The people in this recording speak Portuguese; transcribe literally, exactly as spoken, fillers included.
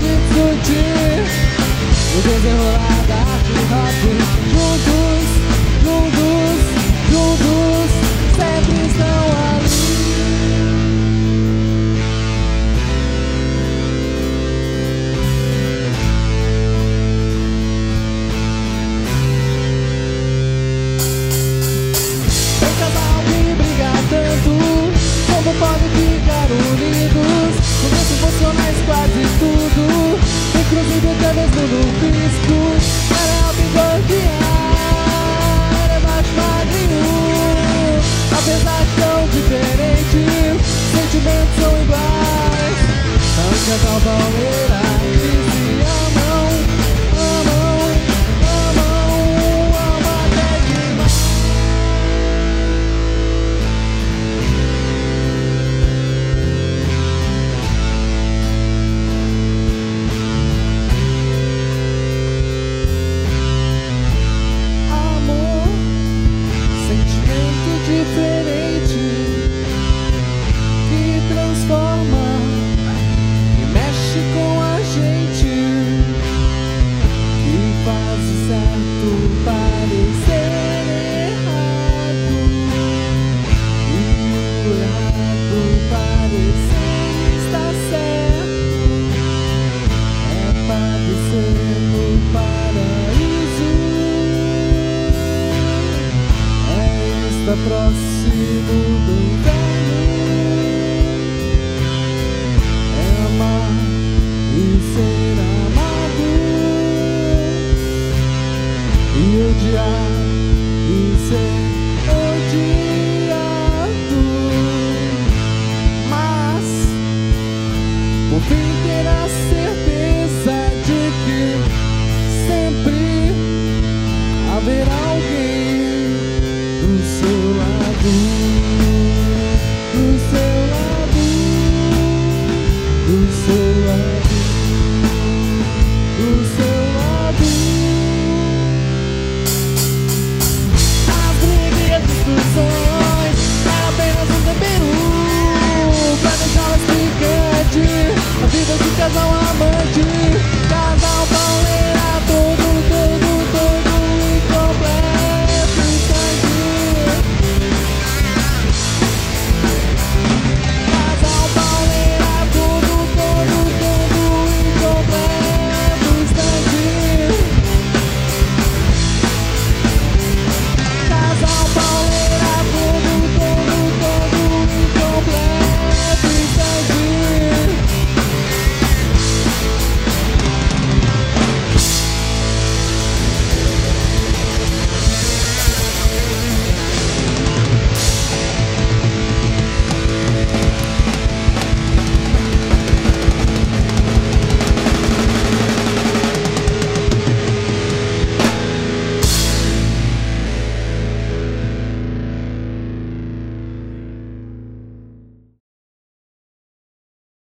discutir o desenrolar da arte hop. Juntos, juntos, juntos, sempre estão ali. Tem casal que briga tanto, como podem ficar unidos? Conversas emocionais, quase tudo, inclusive até mesmo no fisco. Era algo cordial, é mais magrinho. Apesar de tão diferente, sentimentos são iguais. É um casal pauleira que se amam, amam, amam, amam até demais. Diferente, que transforma e mexe com a gente, que faz o certo parecer errado e o errado parecer estar certo. É padecer no paraíso, está próximo do inverno. É amar e ser amado, e odiar e ser